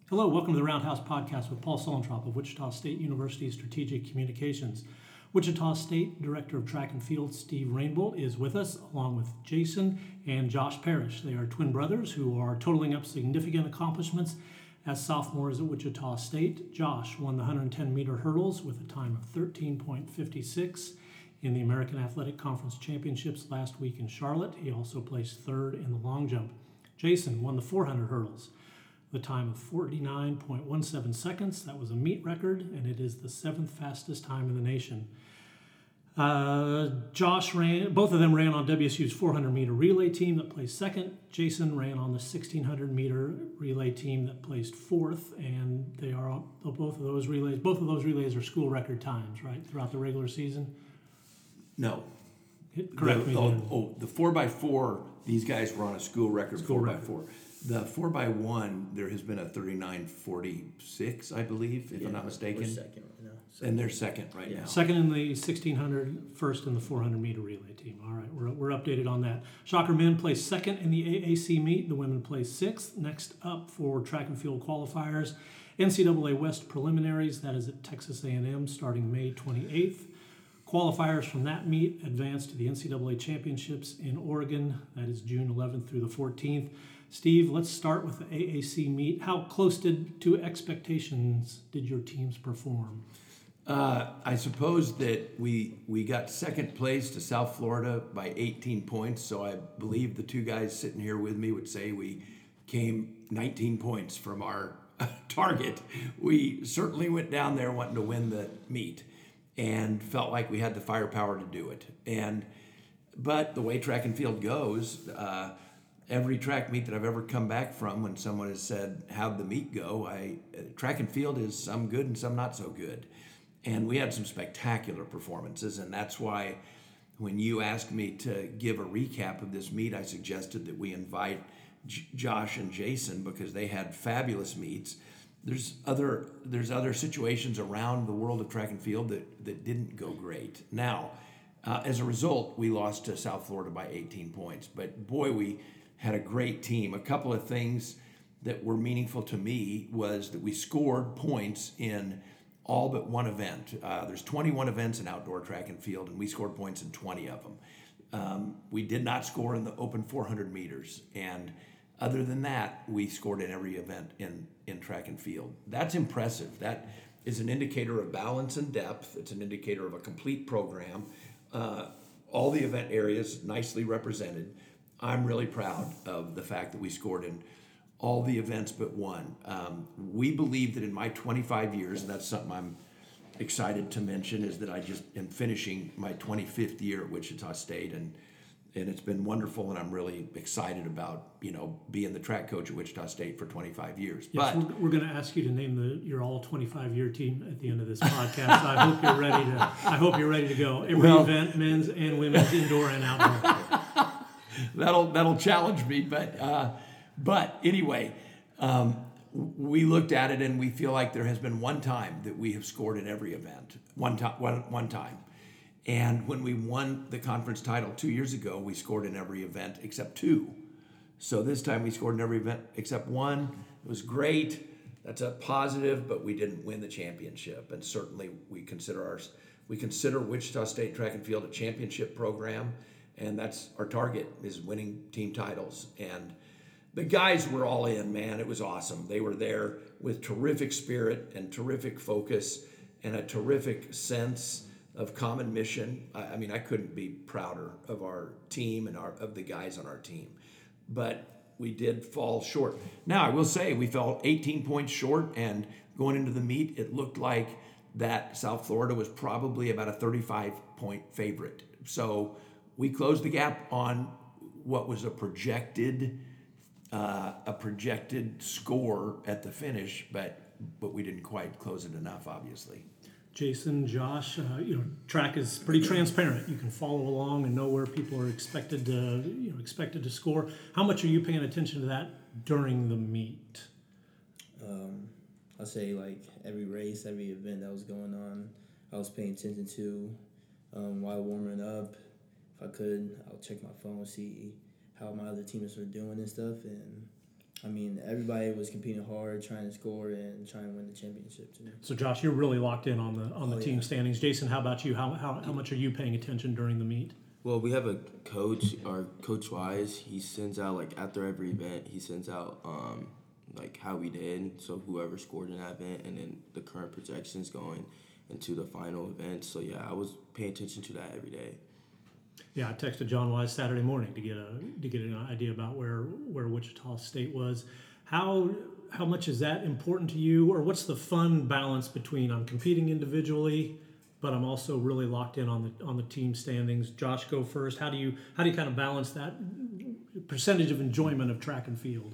Hello, welcome to the Roundhouse Podcast with Paul Sulentrop of Wichita State University Strategic Communications. Wichita State Director of Track and Field Steve Rainbolt is with us, along with Jason and Josh Parrish. They are twin brothers who are totaling up significant accomplishments as sophomores at Wichita State. Josh won the 110-meter hurdles with a time of 13.56 in the American Athletic Conference Championships last week in Charlotte. He also placed third in the long jump. Jason won the 400 hurdles. The time of 49.17 seconds. That was a meet record, and it is the seventh fastest time in the nation. Both of them ran on WSU's 400-meter relay team that placed second. Jason ran on the 1,600-meter relay team that placed fourth, and they are both of those relays are school record times, right, throughout the regular season? No. Correct me. The 4x4, these guys were on a school record 4x4. The 4x1, there has been a 39.46, I believe, if I'm not mistaken. We're second right now. And they're second right now. Second in the 1,600, first in the 400-meter relay team. All right, we're updated on that. Shocker men placed second in the AAC meet. The women placed sixth. Next up for track and field qualifiers, NCAA West preliminaries. That is at Texas A&M starting May 28th. Qualifiers from that meet advance to the NCAA Championships in Oregon. That is June 11th through the 14th. Steve, let's start with the AAC meet. How close to expectations did your teams perform? I suppose that we got second place to South Florida by 18 points, so I believe the two guys sitting here with me would say we came 19 points from our target. We certainly went down there wanting to win the meet and felt like we had the firepower to do it. But the way track and field goes, every track meet that I've ever come back from, when someone has said, how'd the meet go? Track and field is some good and some not so good. And we had some spectacular performances, and that's why when you asked me to give a recap of this meet, I suggested that we invite Josh and Jason because they had fabulous meets. There's other situations around the world of track and field that didn't go great. Now, as a result, we lost to South Florida by 18 points. But boy, we had a great team. A couple of things that were meaningful to me was that we scored points in all but one event. There's 21 events in outdoor track and field, and we scored points in 20 of them. We did not score in the open 400 meters, and other than that, we scored in every event in track and field. That's impressive. That is an indicator of balance and depth. It's an indicator of a complete program. All the event areas nicely represented. I'm really proud of the fact that we scored in all the events but one. We believe that in my 25 years, and that's something I'm excited to mention, is that I just am finishing my 25th year at Wichita State, and it's been wonderful, and I'm really excited about being the track coach at Wichita State for 25 years. Yes, but we're going to ask you to name your all 25-year team at the end of this podcast. So I hope you're ready to go. Every event, men's and women's, indoor and outdoor. That'll challenge me, but anyway, we looked at it and we feel like there has been one time that we have scored in every event. One time. And when we won the conference title 2 years ago, we scored in every event except two. So this time we scored in every event except one. It was great. That's a positive, but we didn't win the championship. And certainly we consider Wichita State Track and Field a championship program, and that's our target, is winning team titles. And the guys were all in, man. It was awesome. They were there with terrific spirit and terrific focus and a terrific sense of common mission. I couldn't be prouder of our team and of the guys on our team. But we did fall short. Now, I will say we fell 18 points short, and going into the meet, it looked like that South Florida was probably about a 35-point favorite. So we closed the gap on what was a projected score at the finish, but we didn't quite close it enough, obviously. Jason, Josh, track is pretty transparent. You can follow along and know where people are expected to score. How much are you paying attention to that during the meet? I'll say like every race, every event that was going on, I was paying attention to while warming up. If I could, I'll check my phone, see how my other teammates were doing and stuff, and I mean, everybody was competing hard, trying to score and trying to win the championship too. So Josh, you're really locked in on the team Yeah. standings. Jason, how about you? How much are you paying attention during the meet? Well, we have a coach, our Coach Wise. He sends out, like, after every event, he sends out, like, how we did. So whoever scored in that event, and then the current projections going into the final event. So, yeah, I was paying attention to that every day. Yeah, I texted John Wise Saturday morning to get an idea about where Wichita State was. How much is that important to you, or what's the fun balance between I'm competing individually, but I'm also really locked in on the team standings? Josh, go first. How do you kind of balance that percentage of enjoyment of track and field?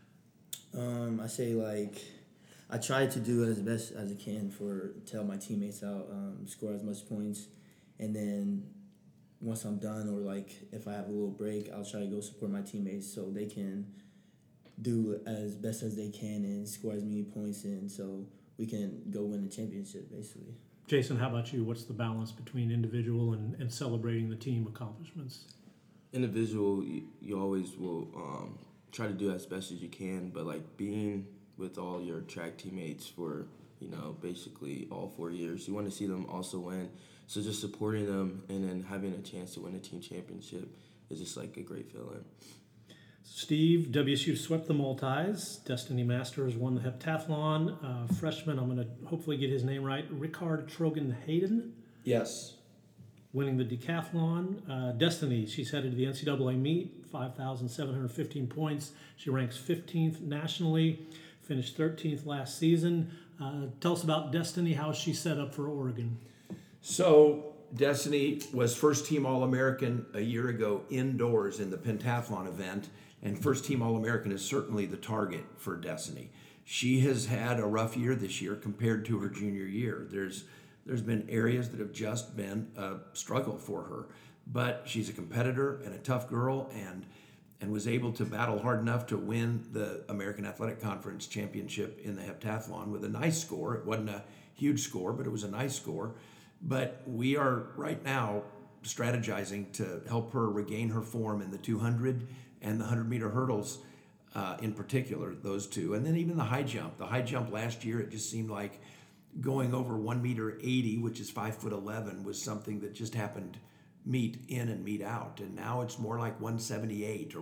I say like I try to do as best as I can to help my teammates out, score as much points, and then once I'm done, or like if I have a little break, I'll try to go support my teammates so they can do as best as they can and score as many points in, so we can go win the championship basically. Jason, how about you? What's the balance between individual and celebrating the team accomplishments? Individual, you always will try to do as best as you can, but, like, being with all your track teammates for, basically all 4 years, you want to see them also win. So just supporting them and then having a chance to win a team championship is just, like, a great feeling. Steve, WSU swept the multis. Destiny Masters won the heptathlon. Freshman, I'm going to hopefully get his name right, Rickard Trogan Hayden, Yes. winning the decathlon. Destiny, she's headed to the NCAA meet, 5,715 points. She ranks 15th nationally, finished 13th last season. Tell us about Destiny. How is she set up for Oregon? So Destiny was first team All-American a year ago indoors in the pentathlon event, and first team All-American is certainly the target for Destiny. She has had a rough year this year compared to her junior year. There's been areas that have just been a struggle for her, but she's a competitor and a tough girl, and was able to battle hard enough to win the American Athletic Conference championship in the heptathlon with a nice score. It wasn't a huge score, but it was a nice score. But we are right now strategizing to help her regain her form in the 200 and the 100-meter hurdles, in particular, those two. And then even the high jump. The high jump last year, it just seemed like going over 1.80 meters, which is 5'11", was something that just happened meet in and meet out. And now it's more like 178 or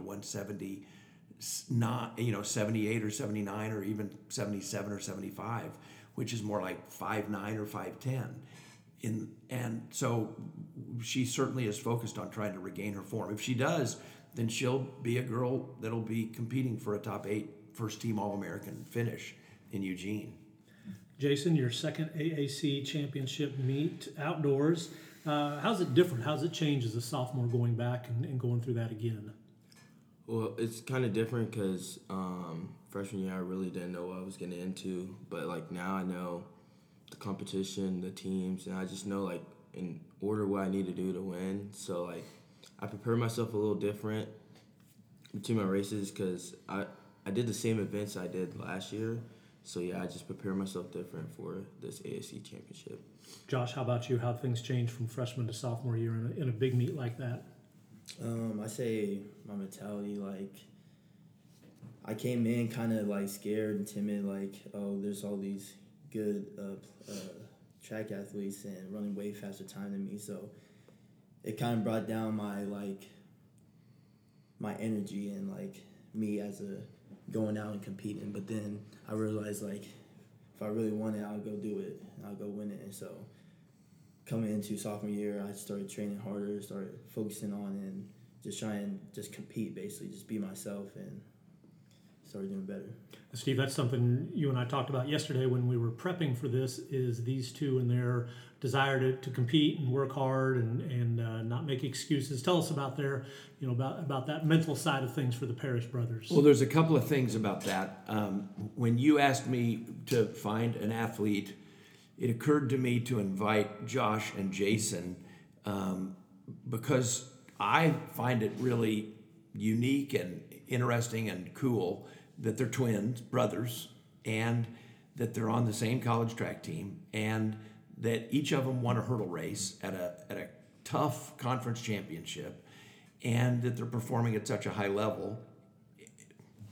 179, 78 or 79 or even 77 or 75, which is more like 5'9" or 5'10". And so she certainly is focused on trying to regain her form. If she does, then she'll be a girl that'll be competing for a top 8 first team All-American finish in Eugene. Jason, your second AAC championship meet outdoors. How's it different? How's it changed as a sophomore going back and going through that again? Well, it's kind of different because freshman year I really didn't know what I was getting into, but, like, now I know the competition, the teams, and I just know, like, in order what I need to do to win. So, like, I prepare myself a little different between my races because I did the same events I did last year. So, yeah, I just prepare myself different for this ASC championship. Josh, how about you? How have things changed from freshman to sophomore year in a big meet like that? I say my mentality, like, I came in kind of, like, scared and timid, like, oh, there's all these good track athletes and running way faster time than me, so it kind of brought down my energy and, like, me as a going out and competing. But then I realized, like, if I really want it, I'll go do it and I'll go win it. And so coming into sophomore year, I started training harder, started focusing on and just try and just compete, basically just be myself, and started doing better. Steve, that's something you and I talked about yesterday when we were prepping for this, is these two and their desire to compete and work hard and not make excuses. Tell us about their, about that mental side of things for the Parrish brothers. Well, there's a couple of things about that. When you asked me to find an athlete, it occurred to me to invite Josh and Jason because I find it really unique and interesting and cool that they're twins, brothers, and that they're on the same college track team, and that each of them won a hurdle race at a tough conference championship, and that they're performing at such a high level.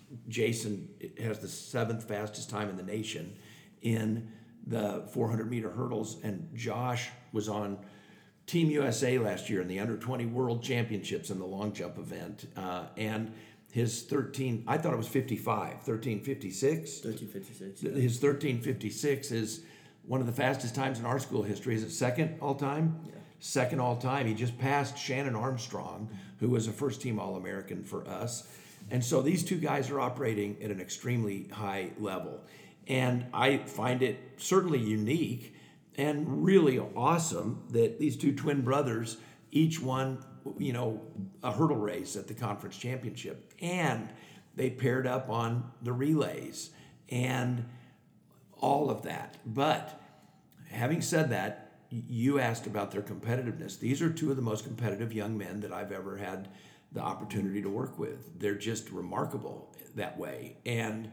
Jason has the 7th fastest time in the nation in the 400-meter hurdles, and Josh was on Team USA last year in the under-20 World Championships in the long jump event, and his 13, I thought it was 55, 13:56. 13:56. His 13:56 is one of the fastest times in our school history. Is it second all time? Yeah. Second all time. He just passed Shannon Armstrong, who was a first-team All-American for us. And so these two guys are operating at an extremely high level. And I find it certainly unique and really awesome that these two twin brothers each won, a hurdle race at the conference championship. And they paired up on the relays and all of that. But having said that, you asked about their competitiveness. These are two of the most competitive young men that I've ever had the opportunity to work with. They're just remarkable that way. And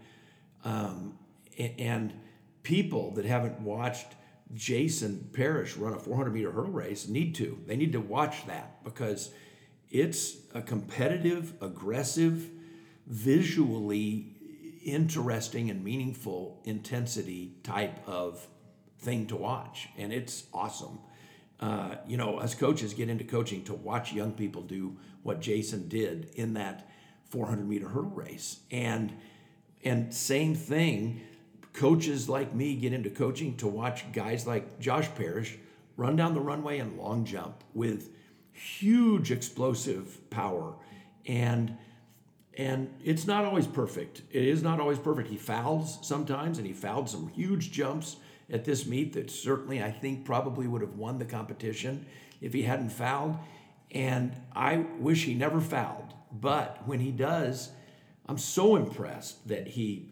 people that haven't watched Jason Parrish run a 400-meter hurdle race need to. They need to watch that because it's a competitive, aggressive, visually interesting and meaningful intensity type of thing to watch, and it's awesome. Us coaches get into coaching to watch young people do what Jason did in that 400-meter hurdle race, and same thing. Coaches like me get into coaching to watch guys like Josh Parrish run down the runway and long jump with huge explosive power, and it's not always perfect. It is not always perfect. He fouls sometimes, and he fouled some huge jumps at this meet that certainly I think probably would have won the competition if he hadn't fouled. And I wish he never fouled. But when he does, I'm so impressed that he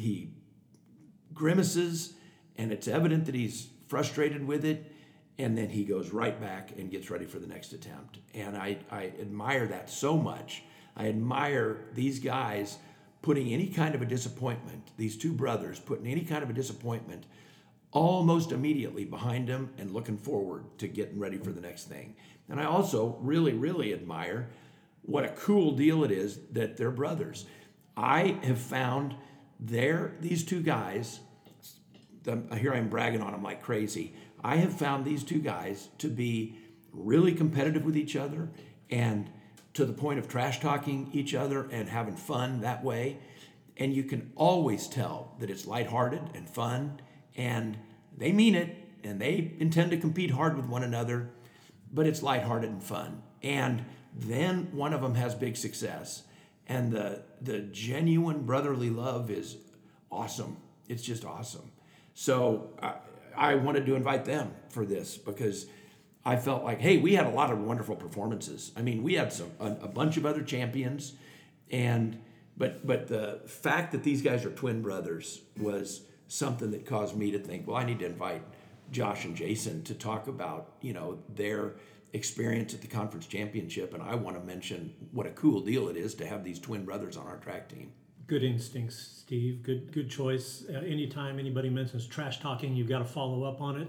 grimaces, and it's evident that he's frustrated with it, and then he goes right back and gets ready for the next attempt. And I admire that so much. I admire these guys putting any kind of a disappointment, these two brothers putting any kind of a disappointment almost immediately behind him and looking forward to getting ready for the next thing. And I also really, really admire what a cool deal it is that they're brothers. I have found these two guys, here I'm bragging on them like crazy. I have found these two guys to be really competitive with each other and to the point of trash talking each other and having fun that way. And you can always tell that it's lighthearted and fun, and they mean it, and they intend to compete hard with one another, but it's lighthearted and fun. And then one of them has big success, and the genuine brotherly love is awesome. It's just awesome. So I wanted to invite them for this because I felt like, hey, we had a lot of wonderful performances. I mean, we had a bunch of other champions, but the fact that these guys are twin brothers was something that caused me to think, well, I need to invite Josh and Jason to talk about, their experience at the conference championship, and I want to mention what a cool deal it is to have these twin brothers on our track team. Good instincts, Steve. Good choice. Anytime anybody mentions trash talking, you've got to follow up on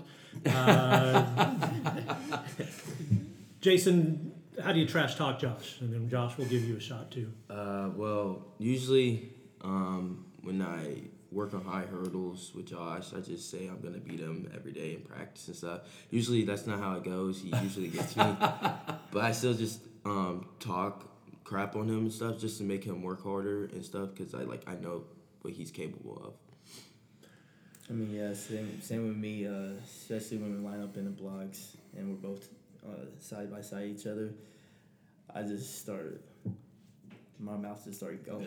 it. Jason, how do you trash talk Josh? And then Josh will give you a shot too. Well, usually when I work on high hurdles with Josh, I just say I'm going to beat him every day in practice and stuff. Usually that's not how it goes. He usually gets me. But I still just talk crap on him and stuff just to make him work harder and stuff because I know what he's capable of. I mean, yeah, same with me, especially when we line up in the blocks and we're both side by side each other. My mouth just started going.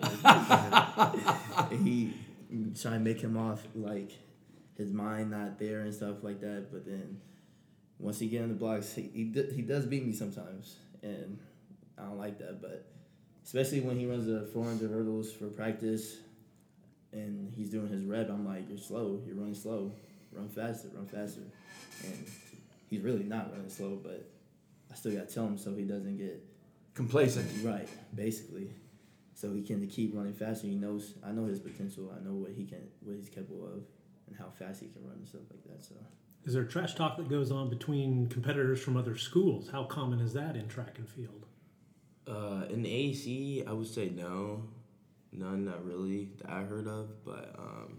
He try to make him off like his mind not there and stuff like that. But then once he get in the blocks, he does beat me sometimes, and I don't like that. But especially when he runs the 400 hurdles for practice and he's doing his rep, I'm like, you're slow. You're running slow. Run faster. And he's really not running slow, but I still got to tell him so he doesn't get Complacent. right, basically. So he can keep running faster. I know his potential. I know what he's capable of, and how fast he can run and stuff like that. So, is there trash talk that goes on between competitors from other schools? How common is that in track and field? In the AAC, I would say no, none that I heard of, but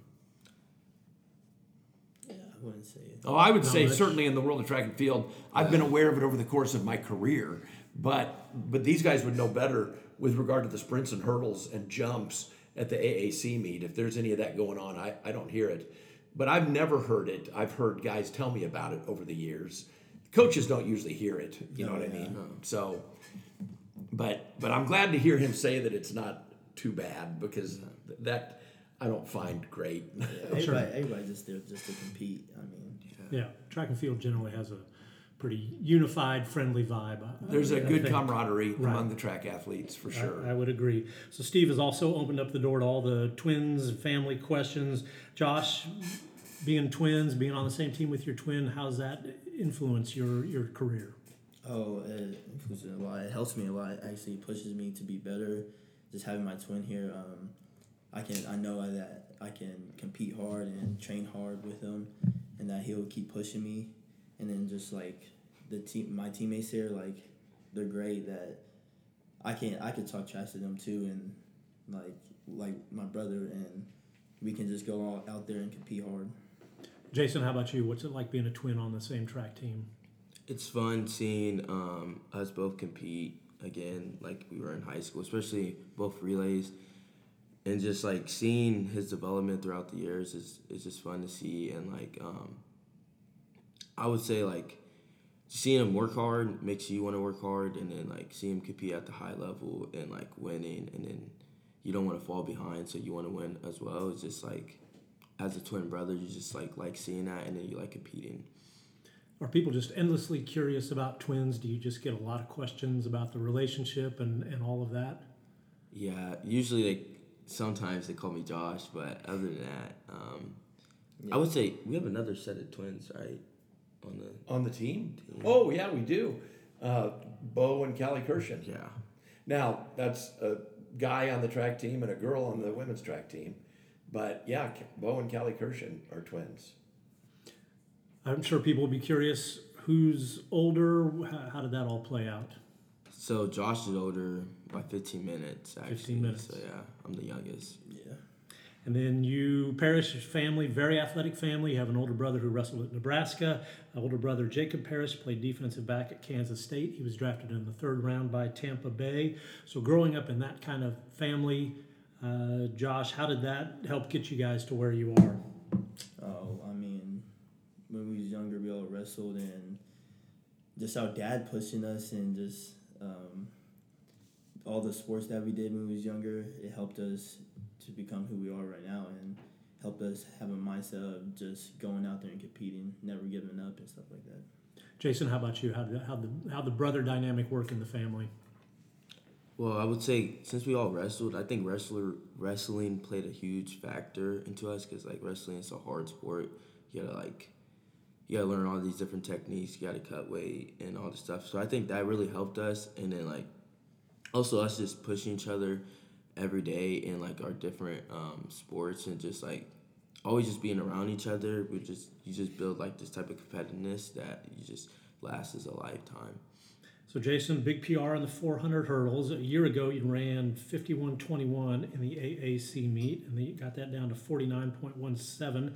Yeah, I wouldn't say it. Oh, I would say that's- certainly in the world of track and field, I've been aware of it over the course of my career, but these guys would know better with regard to the sprints and hurdles and jumps at the AAC meet. If there's any of that going on, I don't hear it. But I've never heard it. I've heard guys tell me about it over the years. Coaches don't usually hear it, you know what I mean? So, but I'm glad to hear him say that it's not too bad, because that I don't find great. Yeah, everybody just there just to compete. I mean, Yeah, track and field generally has a pretty unified, friendly vibe. There's a I good think. camaraderie Right. among the track athletes for sure. I would agree. So Steve has also opened up the door to all the twins family questions. Josh, being twins, being on the same team with your twin, how's that influence your career? oh, it influences a lot. It helps me a lot. It actually pushes me to be better. Just having my twin here, I know that I can compete hard and train hard with him, and that he'll keep pushing me. And then just like my teammates here, like they're great. That I could talk trash to them too, and like my brother, and we can just go all out there and compete hard. Jason, how about you? What's it like being a twin on the same track team? it's fun seeing us both compete again, like we were in high school, especially both relays, and just like seeing his development throughout the years is just fun to see. And like I would say like seeing him work hard makes you want to work hard, and then like seeing him compete at the high level and like winning, and then you don't want to fall behind, so you want to win as well. It's just like as a twin brother, you just like seeing that, and then you like competing. Are people just endlessly curious about twins? Do you just get a lot of questions about the relationship and all of that? Yeah, usually sometimes they call me Josh, but other than that, I would say we have another set of twins, right? On the team? Oh, yeah, we do. Bo and Callie Kirshen. Yeah. Now, that's a guy on the track team and a girl on the women's track team. But yeah, Bo and Callie Kirshen are twins. I'm sure people will be curious who's older. How did that all play out? So Josh is older by 15 minutes, actually. 15 minutes. So yeah, I'm the youngest. Yeah. And then you, Parrish family, very athletic family. You have an older brother who wrestled at Nebraska. An older brother, Jacob Parrish, played defensive back at Kansas State. He was drafted in the 3rd round by Tampa Bay. So growing up in that kind of family, Josh, how did that help get you guys to where you are? Oh, I mean, when we was younger, we all wrestled, and just our dad pushing us, and just all the sports that we did when we was younger, it helped us to become who we are right now, and helped us have a mindset of just going out there and competing, never giving up and stuff like that. Jason, how about you? How the brother dynamic work in the family? Well, I would say since we all wrestled, I think wrestling played a huge factor into us, because like wrestling is a hard sport. You gotta learn all these different techniques. You gotta cut weight and all this stuff. So I think that really helped us. And then like also us just pushing each other every day in like our different sports, and just like always just being around each other. You just build like this type of competitiveness that you just lasts as a lifetime. So Jason, big PR in the 400 hurdles. A year ago, you ran 51:21 in the AAC meet, and then you got that down to 49.17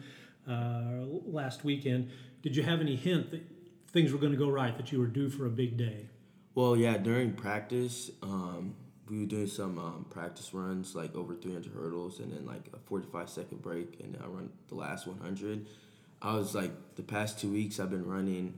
last weekend. Did you have any hint that things were going to go right, that you were due for a big day? Well, yeah, during practice, we were doing some practice runs, like over 300 hurdles, and then like a 45-second break, and I run the last 100. I was like, the past 2 weeks, I've been running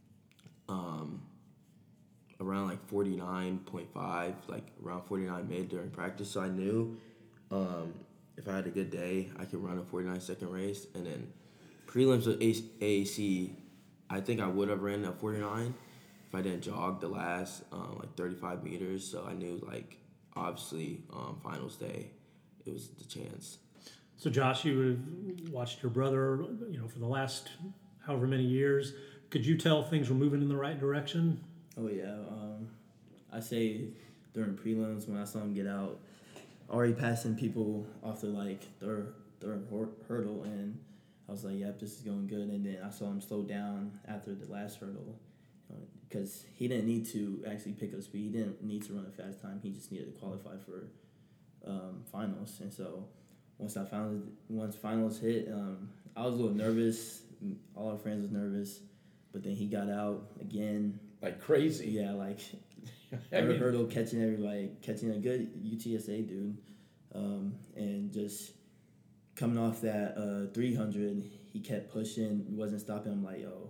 around like 49.5, like around 49 mid during practice. So I knew if I had a good day, I could run a 49-second race. And then prelims with AAC, I think I would have ran a 49 if I didn't jog the last like 35 meters. So I knew like obviously finals day, it was the chance. So Josh, you have watched your brother, for the last however many years. Could you tell things were moving in the right direction? Oh yeah, I say during prelims when I saw him get out, already passing people off the like third hurdle, and I was like, "Yep, this is going good." And then I saw him slow down after the last hurdle, because he didn't need to actually pick up speed. He didn't need to run a fast time. He just needed to qualify for finals. And so once finals hit, I was a little nervous. All our friends was nervous, but then he got out again. Like crazy. Yeah, like I mean, hurdle, catching a good UTSA dude, and just coming off that 300, he kept pushing, wasn't stopping. I'm like, yo,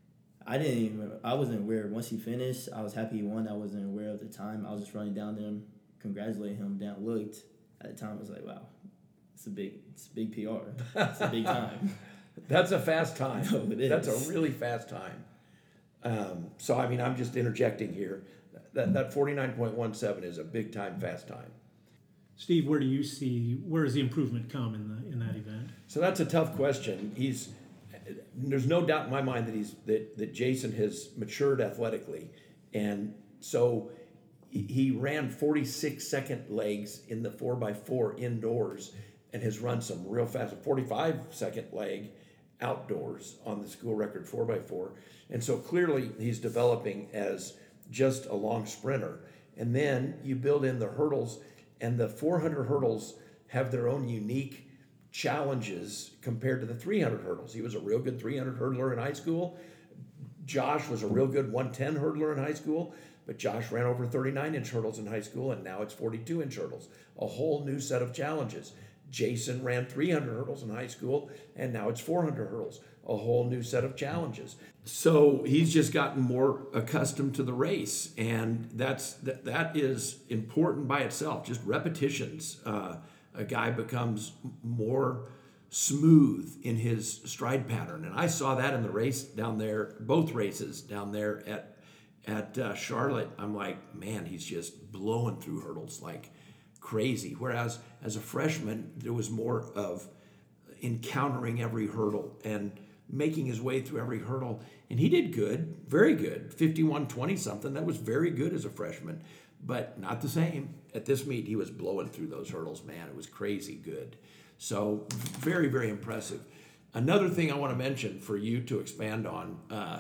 I wasn't aware. Once he finished, I was happy he won. I wasn't aware of the time. I was just running down there, congratulating him. Down looked at the time, I was like, wow, it's a big PR. It's a big time. That's a fast time. No, it is. That's a really fast time. So I mean, I'm just interjecting here. That 49.17 is a big time, fast time. Steve, where does the improvement come in that event? So that's a tough question. There's no doubt in my mind that Jason has matured athletically, and so he ran 46-second legs in the 4x4 indoors, and has run some real fast 45-second leg outdoors on the school record 4x4, and so clearly he's developing as just a long sprinter. And then you build in the hurdles, and the 400 hurdles have their own unique challenges compared to the 300 hurdles. He was a real good 300 hurdler in high school. Josh was a real good 110 hurdler in high school, but Josh ran over 39-inch hurdles in high school, and now it's 42-inch hurdles. A whole new set of challenges. Jason ran 300 hurdles in high school, and now it's 400 hurdles. A whole new set of challenges. So he's just gotten more accustomed to the race, and that is important by itself. Just repetitions. A guy becomes more smooth in his stride pattern, and I saw that in the race down there, both races down there at Charlotte. I'm like, man, he's just blowing through hurdles like crazy. Whereas as a freshman, there was more of encountering every hurdle and making his way through every hurdle. And he did good, very good, 51-20 something. That was very good as a freshman, but not the same. At this meet, he was blowing through those hurdles, man. It was crazy good. So very, very impressive. Another thing I want to mention for you to expand on,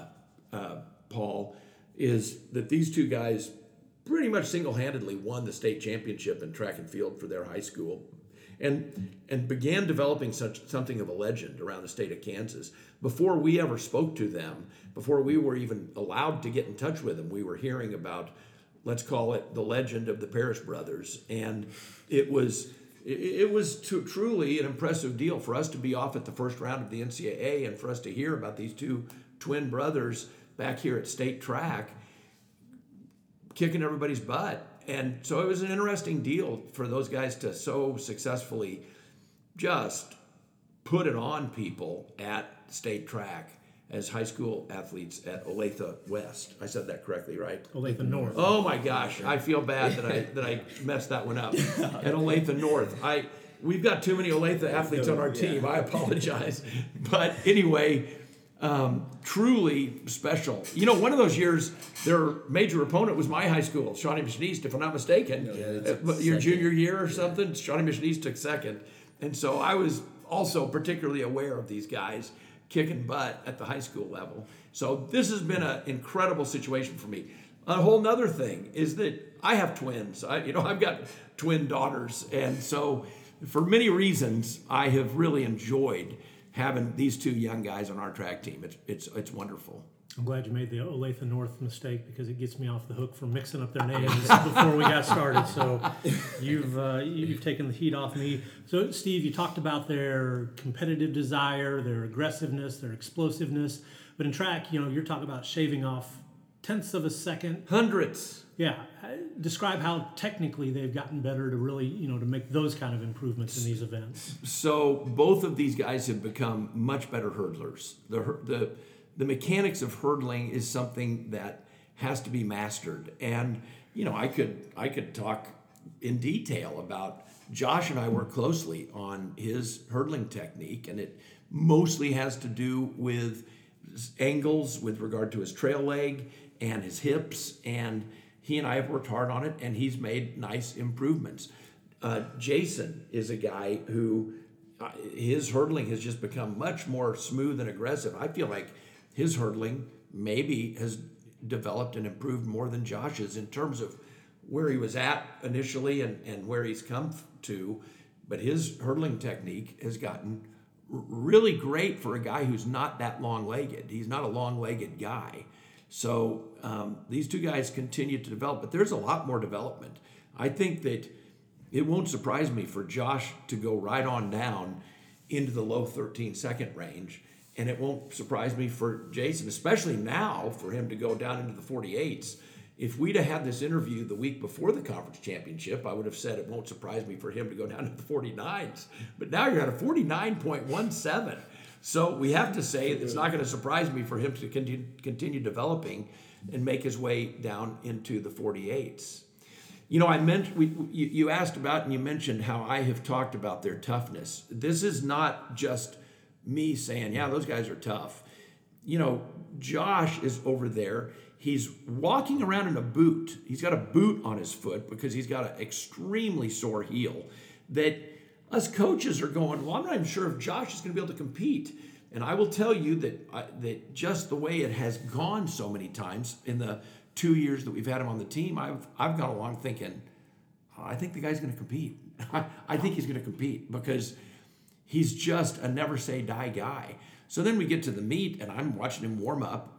Paul, is that these two guys pretty much single-handedly won the state championship in track and field for their high school, and began developing something of a legend around the state of Kansas. Before we ever spoke to them, before we were even allowed to get in touch with them, we were hearing about, let's call it the legend of the Parrish brothers. And it was truly an impressive deal for us to be off at the first round of the NCAA, and for us to hear about these two twin brothers back here at state track kicking everybody's butt. And so it was an interesting deal for those guys to so successfully just put it on people at state track as high school athletes at Olathe West. I said that correctly, right? Olathe North. Oh my gosh, I feel bad that I messed that one up. At Olathe North. We've got too many Olathe athletes on our team. I apologize. But anyway, truly special. You know, one of those years, their major opponent was my high school, Shawnee Mission East, if I'm not mistaken. Your junior year or something, Shawnee Mission East took second. And so I was also particularly aware of these guys kicking butt at the high school level. So this has been an incredible situation for me. A whole nother thing is that I have twins. I've got twin daughters. And so for many reasons, I have really enjoyed having these two young guys on our track team. It's wonderful. I'm glad you made the Olathe North mistake, because it gets me off the hook for mixing up their names before we got started. So you've taken the heat off me. So Steve, you talked about their competitive desire, their aggressiveness, their explosiveness. But in track, you're talking about shaving off tenths of a second. Hundredths. Yeah. Describe how technically they've gotten better to really, to make those kind of improvements in these events. So both of these guys have become much better hurdlers. The mechanics of hurdling is something that has to be mastered. And, I could talk in detail about Josh, and I work closely on his hurdling technique, and it mostly has to do with angles with regard to his trail leg and his hips, and he and I have worked hard on it, and he's made nice improvements. Jason is a guy who his hurdling has just become much more smooth and aggressive. I feel like his hurdling maybe has developed and improved more than Josh's in terms of where he was at initially and where he's come to, but his hurdling technique has gotten really great for a guy who's not that long-legged. He's not a long-legged guy. So these two guys continue to develop, but there's a lot more development. I think that it won't surprise me for Josh to go right on down into the low 13-second range, and it won't surprise me for Jason, especially now, for him to go down into the 48s. If we'd have had this interview the week before the conference championship, I would have said it won't surprise me for him to go down to the 49s. But now you're at a 49.17. So we have to say it's not going to surprise me for him to continue developing and make his way down into the 48s. You know, you asked about and you mentioned how I have talked about their toughness. This is not just me saying, yeah, those guys are tough. You know, Josh is over there. He's walking around in a boot. He's got a boot on his foot because he's got an extremely sore heel that us coaches are going, well, I'm not even sure if Josh is going to be able to compete. And I will tell you that just the way it has gone so many times in the 2 years that we've had him on the team, I've gone along thinking, I think the guy's going to compete. I think he's going to compete because he's just a never say die guy. So then we get to the meet, and I'm watching him warm up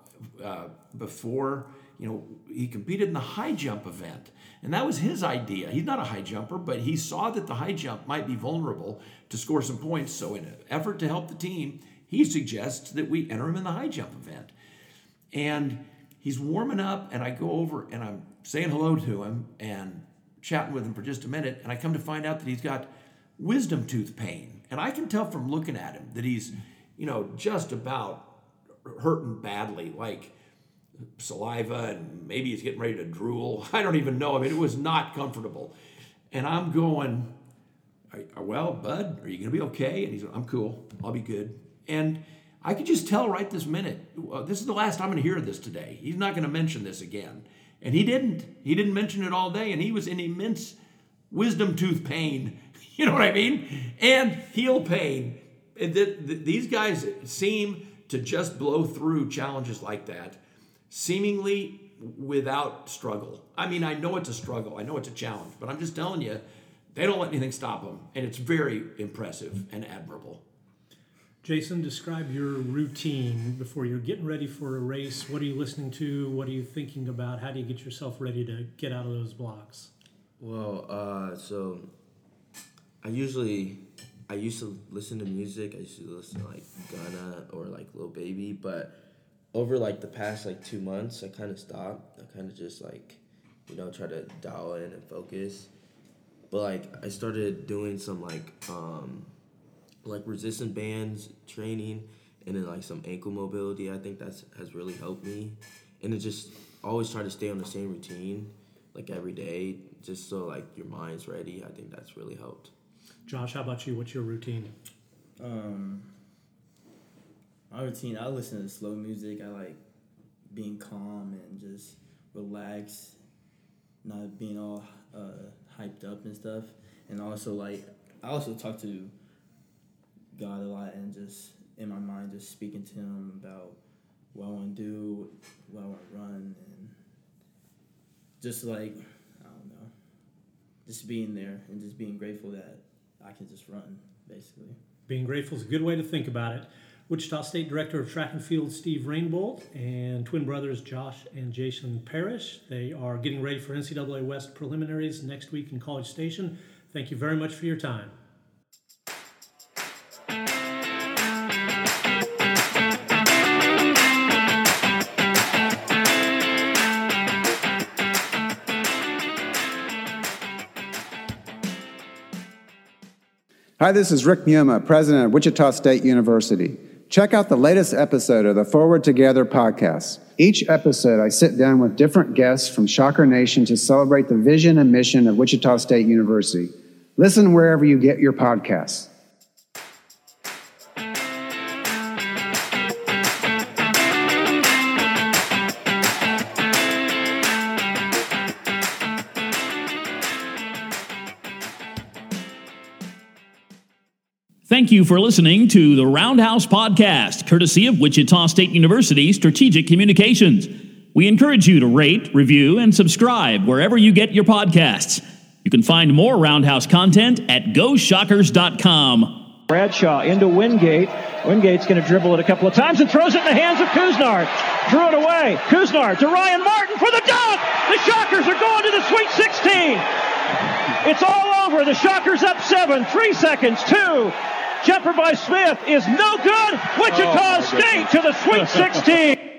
before, you know, he competed in the high jump event. And that was his idea. He's not a high jumper, but he saw that the high jump might be vulnerable to score some points. So in an effort to help the team, he suggests that we enter him in the high jump event. And he's warming up, and I go over and I'm saying hello to him and chatting with him for just a minute. And I come to find out that he's got wisdom tooth pain. And I can tell from looking at him that he's, you know, just about hurting badly, like saliva, and maybe he's getting ready to drool. I don't even know. I mean, it was not comfortable. And I'm going, well, bud, are you going to be okay? And he's like, I'm cool. I'll be good. And I could just tell right this minute, this is the last I'm going to hear this today. He's not going to mention this again. And he didn't. He didn't mention it all day, and he was in immense wisdom tooth pain. You know what I mean? And heel pain. And these guys seem to just blow through challenges like that, seemingly without struggle. I mean, I know it's a struggle. I know it's a challenge, but I'm just telling you, they don't let anything stop them. And it's very impressive and admirable. Jason, describe your routine before you're getting ready for a race. What are you listening to? What are you thinking about? How do you get yourself ready to get out of those blocks? Well, so I used to listen to music. I used to listen to like Gunna or like Lil Baby, but over like the past like 2 months, I kind of stopped. I kind of just like, you know, try to dial in and focus. But like I started doing some like resistance bands training, and then like some ankle mobility. I think has really helped me, and it just always try to stay on the same routine like every day, just so like your mind's ready. I think that's really helped. Josh, how about you? What's your routine? My routine, I listen to slow music. I like being calm and just relaxed, not being all hyped up and stuff. And also, like, I also talk to God a lot and just, in my mind, just speaking to him about what I want to do, what I want to run, and just, like, I don't know, just being there and just being grateful that I can just run, basically. Being grateful is a good way to think about it. Wichita State Director of Track and Field Steve Rainbolt and twin brothers Josh and Jason Parrish. They are getting ready for NCAA West preliminaries next week in College Station. Thank you very much for your time. Hi, this is Rick Mioma, president of Wichita State University. Check out the latest episode of the Forward Together podcast. Each episode, I sit down with different guests from Shocker Nation to celebrate the vision and mission of Wichita State University. Listen wherever you get your podcasts. Thank you for listening to the Roundhouse Podcast, courtesy of Wichita State University Strategic Communications. We encourage you to rate, review, and subscribe wherever you get your podcasts. You can find more Roundhouse content at GoShockers.com. Bradshaw into Wingate. Wingate's going to dribble it a couple of times and throws it in the hands of Couisnard. Drew it away. Couisnard to Ryan Martin for the dunk. The Shockers are going to the Sweet 16. It's all over. The Shockers up 7. 3 seconds. 2. Jumper by Smith is no good. Wichita State to the Sweet 16.